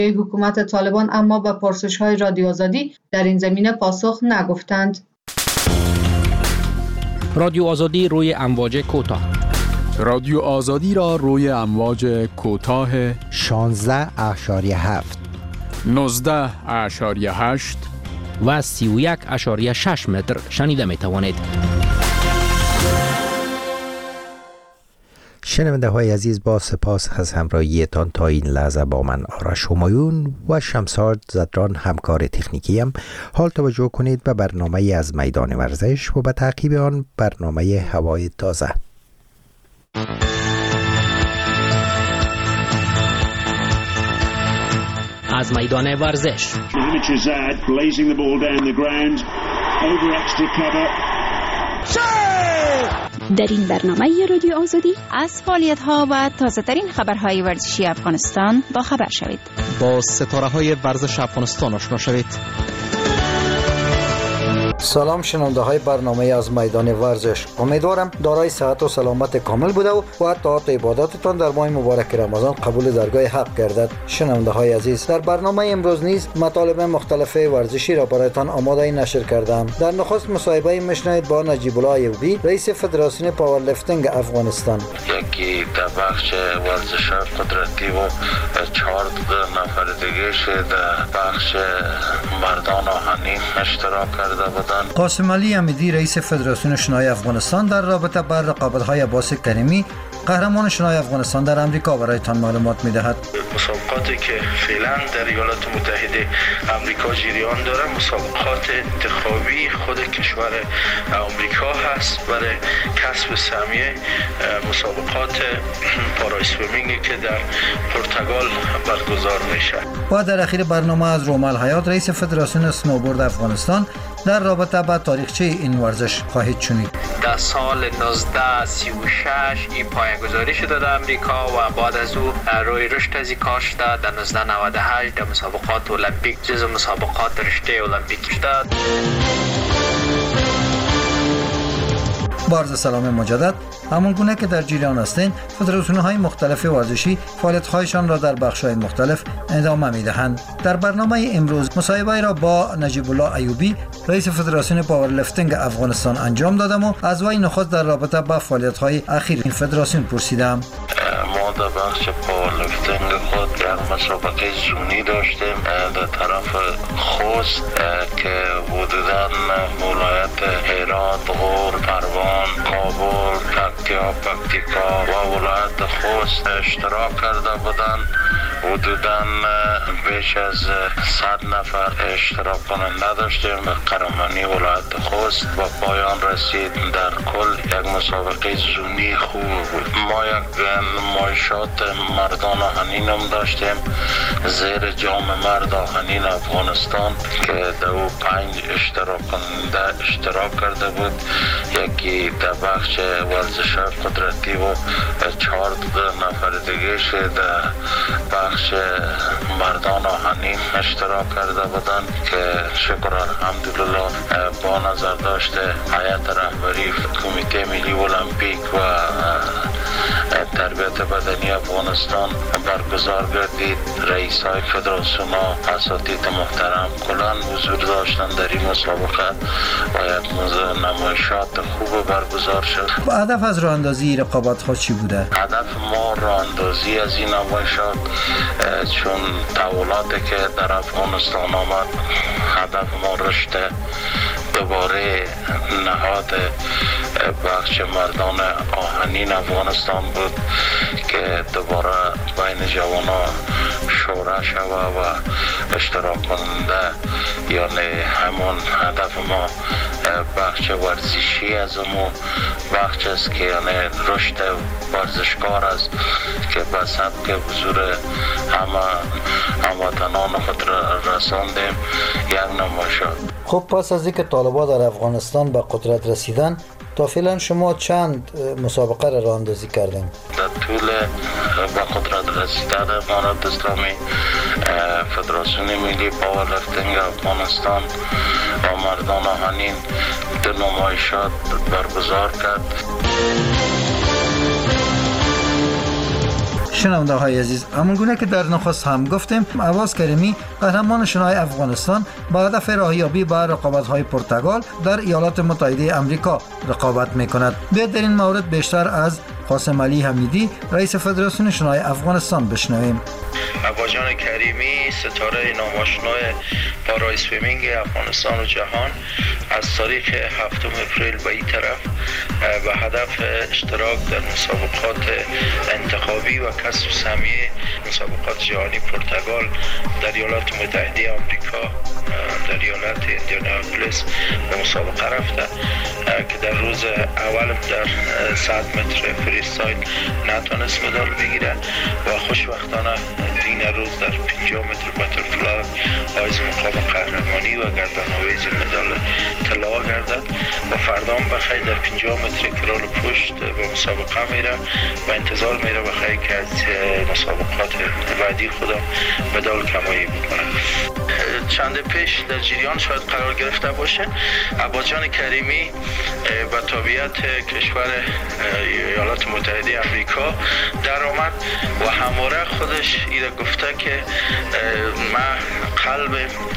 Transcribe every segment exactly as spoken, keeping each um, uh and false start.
حکومت طالبان اما به پرسش‌های رادیو آزادی در این زمینه پاسخ نگفتند. رادیو آزادی روی امواج کوتاه. رادیو آزادی را روی امواج کوتاه شانزده اشاری هفت، نوزده اشاری هشت و سی و یک اشاری شش متر شنیده می توانید. شنونده های عزیز، با سپاس از همراهیتان تا این لحظه با من آرش همایون و شمسار زدران همکار تکنیکیم. حال توجه کنید به برنامه از میدان ورزش و به تعقیب آن برنامه هوای تازه. از میدان ورزش. در این برنامه رادیو آزادی از فعالیت‌ها و تازه‌ترین خبرهای ورزشی افغانستان با خبر شوید. با ستاره‌های ورزش افغانستان آشنا شوید. سلام شنونده های برنامه از میدان ورزش. امیدوارم دارای صحت و سلامت کامل بوده و و طاعت عباداتتان در ماه مبارک رمضان قبول درگاه حق گردد. شنونده های عزیز، در برنامه امروز نیز مطالب مختلف ورزشی را برایتان آماده نشر کردم. در نخست مصاحبه میشنوید با نجیب الله ایوبی، رئیس فدراسیون پاورلیفتینگ افغانستان. یکی در بخش ورزش قدرتی و چهار نفر دیگه شه در بخش مردان آهنین اشتراک کرده بودند. قاسم علی امیدی، رئیس فدراسیون شنای افغانستان، در رابطه با رقابت‌های عباس کریمی، قهرمان شنای افغانستان در امریکا، برایتان معلومات می‌دهد. مسابقاتی که فعلا در ایالات متحده آمریکا جریان داره مسابقات انتخابی خود کشور آمریکا هست برای کسب سهمیه مسابقات پارا اسویمینگی که در پرتغال برگزار میشه. و در اخیر برنامه از رومال حیات، رئیس فدراسیون اسنوبورد افغانستان، در رابطه با تاریخچه این ورزش خواهید شنید. در سال نوزده سی و شش این پایه‌گذاری شده در امریکا و بعد از او روی رشد از این کار شده. در نوزده نود و هشت در مسابقات المپیک جزو مسابقات رشته المپیک شده. با سلام مجدد، همون گونه که در جریان هستند، فدراسیون‌های مختلف ورزشی فعالیت‌هایشان را در بخش‌های مختلف ادامه می‌دهند. در برنامه امروز مصاحبه را با نجیب الله ایوبی، رئیس فدراسیون پاورلیفتینگ افغانستان انجام دادم و از وی نخست در رابطه با فعالیت‌های اخیر این فدراسیون پرسیدم. ما در بخش پاورلیفتینگ خود یک مسابقه زونی داشتیم در طرف خوست که حدوداً ولایت هرات، غور، پروان، کابل، پکتیا، پکتیکا و ولایت خوست اشتراک کرده بودند. حدوداً بیش از صد نفر اشتراک کننده داشتیم. به قهرمانی ولایت خوست و پایان رسید. در کل یک مسابقه زونی خوب بود. ما یک نمایشات مردان آهنین هم داشتیم زیر جام مرد آهنین افغانستان که در او پنج اشتراک کننده اشتراک کرده بود. یکی در بخش ورزش قدرتی و چهار نفر دیگه شه در بخش مردان آهنین اشتراک کرده بودند که شکر الحمدلله با نظر داشته هیئت رهبری کمیته ملی المپیک و تربیت بدنی افغانستان برگزار گردید. رئیس های فدراسیون ها، اساتید محترم کلان حضور داشتن در این مسابقه و یک نمایشات خوب برگزار شد. و هدف از راه اندازی رقابت ها چی بوده؟ هدف ما راه اندازی از این نمایشات چون تحولاتی که در افغانستان آمد، هدف ما رشد دوباره نهاد بخش مردان آهنین افغانستان بود که دوباره بین جوانا شورا شوه و اشتراک کننده، یعنی همون هدف ما بخش ورزشی از امو بخش است که یعنی رشد ورزشکار است که به سبک حضور همه هموطنان خود رساندیم یک نمایشات. خب پس از اینکه طالبان در افغانستان به قدرت رسیدن تا فعلا شما چند مسابقه را راه اندازی کردیم؟ در طول به قدرت رسیدن امارات اسلامی فدراسیون ملی پاورلیفتینگ افغانستان و مردان آهنین دو نمایشات برگزار کرد. شنونده های عزیز، همونگونه که در نخست هم گفتیم، عباس کریمی قهرمان شنای افغانستان با هدف راهیابی به رقابت های پرتغال در ایالات متحده آمریکا رقابت میکند. بیاید در این مورد بیشتر از قاسم علی حمیدی رئیس فدراسیون شنای افغانستان بشنویم. عباس جان کریمی ستاره ناماشنای پارا اسویمینگ افغانستان و جهان از تاریخ هفتم اپریل به این طرف به هدف اشتراک در مسابقات انتخابی و کسب سهمیه مسابقات جهانی پرتغال در ایالات متحده آمریکا در ایالت ایندیاناپولیس به مسابقه رفته که در روز اول در صد متر فریستایل نتونست مدال بگیره و خوشبختانه این روز در پنجاه متر باترفلای حائز مقام قهرمانی و گردن‌آویز مدال طلا گردد و فردا هم بخیر در پنجاه متر کرول پشت به مسابقه میره و انتظار میره بخیر که از مسابقات بعدی خودم مدال کمایی بکنه. چند پیش در جریان شاید قرار گرفته باشه. عباس جان کریمی با تابعیت کشور ایالات متحده آمریکا در آمد و همواره خودش ایره گفته که من قلب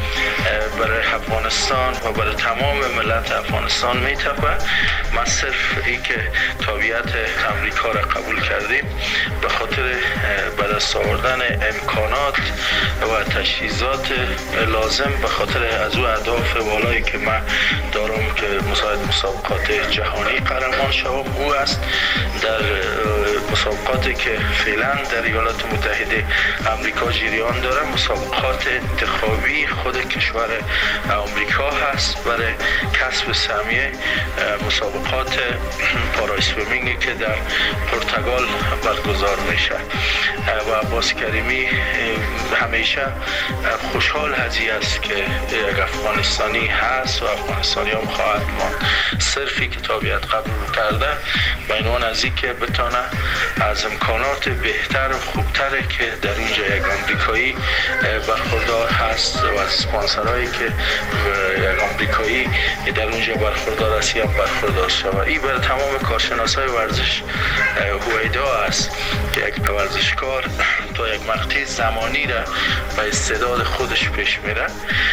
برای افغانستان و برای تمام ملت افغانستان میتپه. ما صرف ای که تابعیت امریکا را قبول کردیم به خاطر به دست آوردن امکانات و تجهیزات لازم به خاطر از او اهداف والایی که من دارم که مساعد مسابقات جهانی قهرمان شوم او است. در مسابقاتی که فعلا در ایالات متحده آمریکا جریان داره مسابقات انتخابی خود کشور آمریکا هست برای کسب سهمیه مسابقات پارا اسویمینگ که در پرتغال برگزار میشه و عباس کریمی همیشه خوشحال هزی است که یک افغانستانی هست و افغانستانی هم خواهد ماند. صرفی که تابعیت قبول کرده به عنوان از این که بتانه از امکانات بهتر و خوبتر که در اونجا یک آمریکایی برخوردار هست و از اسپانسرهایی که یک آمریکایی در اونجا برخوردار است هم برخوردار شود. این برای تمام کارشناسای ورزش هویدا است که یک ورزشکار تا یک مقطع زمانی را به استعداد خودش پیش میره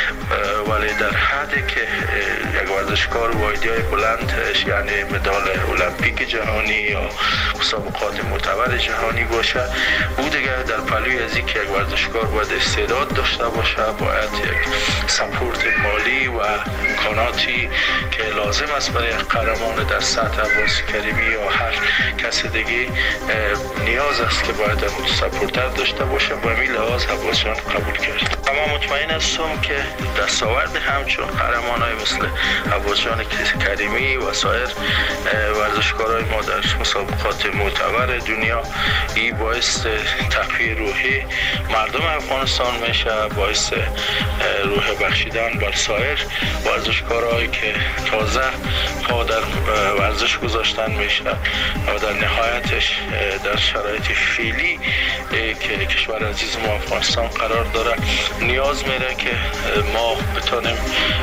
ولی در حدی که یک ورزشکار با ایده‌های بلند یعنی مدال المپیک جهانی یا مسابقات معتبر جهانی باشه او دیگه در پلوی از اینکه یک ورزشکار باید استعداد داشته باشه باید یک سپورت مالی و امکاناتی که لازم است برای قهرمان در سطح عباس کریمی یا هر کس دیگه نیاز است که باید سپورتر داشته باشه. به همین لحاظ عباس جان قبول کرد. اما مطمئن هستم که دستاورد همچون قهرمانای مثل عباس جان کریمی و سایر ورزشکارای ما در مسابقات معتبر دنیا این باعث تقویت روحی مردم افغانستان میشه، باعث روح بخشیدن بر سایر ورزشکارایی که تازه پا در ورزش گذاشتن میشه و در نهایتش در شرایط فعلی که کشور عزیز ما افغانستان قرار داره نیاز میره که ما بتونیم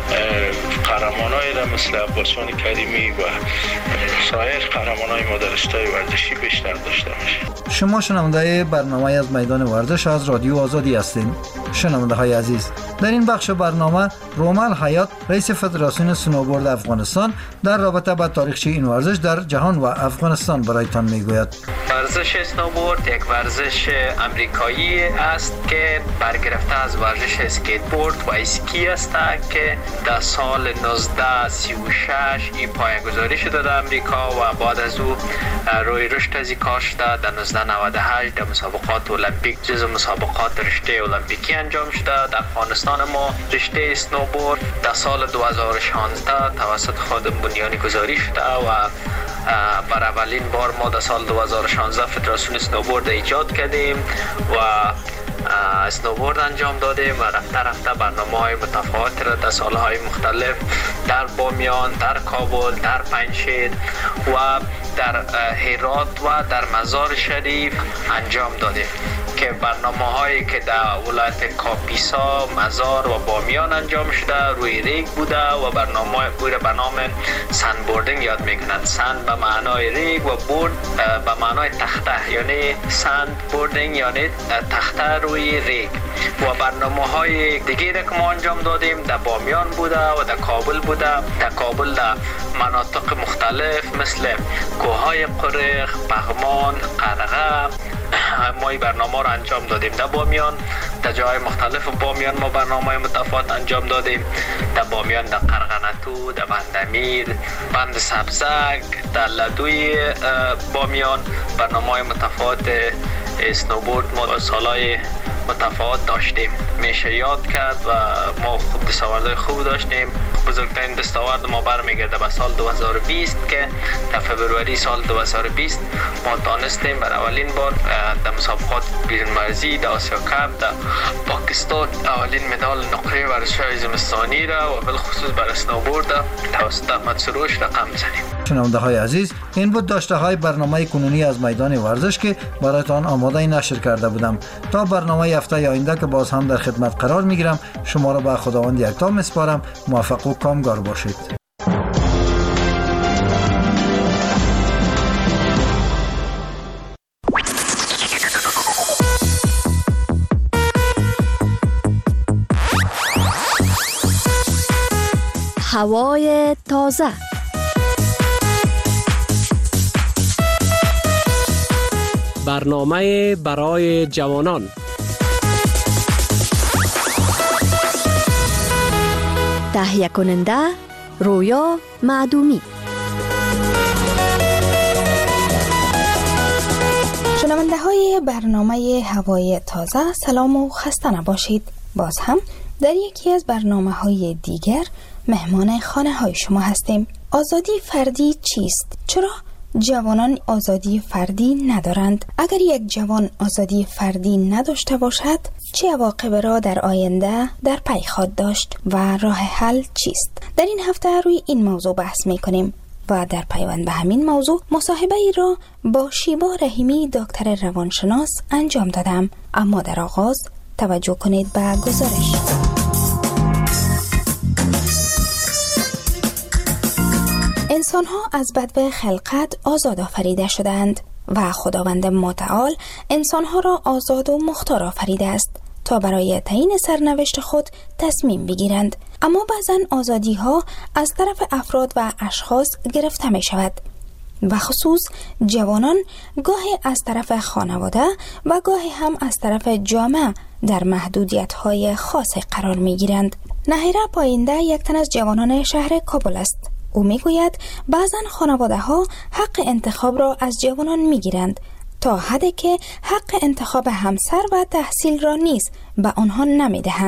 قهرمانایی را مثل عباس جان کریمی و سایر قهرمانای ما در رشته ورزشی بیشتر داشته باشیم. شما شنونده برنامه از میدان ورزش از رادیو آزادی هستید. شنونده های عزیز، در این بخش برنامه رومل حیات رئیس فدراسیون سنوبورد افغانستان در رابطه با تاریخچه این ورزش در جهان و افغانستان برایتان میگوید. ورزش اسنوبورد یک ورزش امریکایی است که برگرفته از ورزش اسکیتبورد و اسکی است که در سال نوزده سی و شش این پایه‌گذاری شده در امریکا و بعد از او روی رشد از این کار شده. در نوزده نود و هشت در مسابقات المپیک جزو مسابقات رشته المپیکی انجام شده. در افغانستان ما رشته اسنوبورد در سال دو هزار و شانزده توسط خود بنیانی گذاری شده و بر اولین بار ما در سال دو هزار و شانزده فدراسیون اسنوبورد ایجاد کردیم و اسنوبورد انجام دادیم و رفته رفته برنامه‌های متفاوت را در سالهای مختلف در بامیان، در کابل، در پنجشیر و در هرات و در مزار شریف انجام دادیم. که برنامه هایی که در ولایت کاپیسا، مزار و بامیان انجام شده روی ریگ بوده و برنامه بوده به نام سند بوردینگ یاد میکنند. سند به معنای ریگ و بورد به معنای تخته، یعنی سند بوردینگ یعنی تخته روی ریگ. و برنامه های دیگه که ما انجام دادیم در بامیان بوده و در کابل بوده. در کابل در مناطق مختلف مثل کوههای قرق، پغمان، قرغه ما این برنامه را انجام دادیم. در بامیان در جای مختلف بامیان ما برنامه متفاوت انجام دادیم. در بامیان در قرغنتو، در بندمیر، بند سبزک، در لدوی بامیان برنامه متفاوت اسنوبورد ما سالای متفاوت داشتیم. میشه یاد کرد و ما خوب دستاوردهای خوب داشتیم. بزرگترین دستاورد ما برمیگرده به سال دو هزار و بیست که در فبروری سال دو هزار و بیست ما دانستیم بر اولین بار در مسابقات بیرون‌مرزی در آسیا کپ در پاکستان اولین مدال نقره ورزش‌های زمستانی را و بالخصوص بر اسنوبورد توسط احمد سروش رقم زدیم. شنونده های عزیز، این بود داشته های برنامه کنونی از میدان ورزش که برایتان آماده نشر کرده بودم. تا برنامه هفته آینده که باز هم در خدمت قرار میگیرم، شما را به خداوند یکتا میسپارم. موفق و کامگار باشید. هوای تازه. برنامه برای جوانان. تهیه کننده رویا معدومی. شنونده های برنامه هوای تازه، سلام و خسته نباشید. باز هم در یکی از برنامه های دیگر مهمان خانه های شما هستیم. آزادی فردی چیست؟ چرا جوانان آزادی فردی ندارند؟ اگر یک جوان آزادی فردی نداشته باشد چه عواقب را در آینده در پی خواهد داشت و راه حل چیست؟ در این هفته روی این موضوع بحث می کنیم و در پیوند به همین موضوع مصاحبه ای را با شیبا رحیمی دکتر روانشناس انجام دادم. اما در آغاز توجه کنید به گزارش. انسان‌ها از بدو خلقت آزاد آفریده شدند و خداوند متعال انسان‌ها را آزاد و مختار آفریده است تا برای تعیین سرنوشت خود تصمیم بگیرند. اما بعضن آزادی‌ها از طرف افراد و اشخاص گرفته می شود و خصوص جوانان گاهی از طرف خانواده و گاهی هم از طرف جامعه در محدودیت‌های خاص قرار می‌گیرند. نهیره پاینده یک تن از جوانان شهر کابل است. او میگوید بعضن خانواده ها حق انتخاب را از جوانان میگیرند تا حدی که حق انتخاب همسر و تحصیل را نیز به آنها نمیدهند.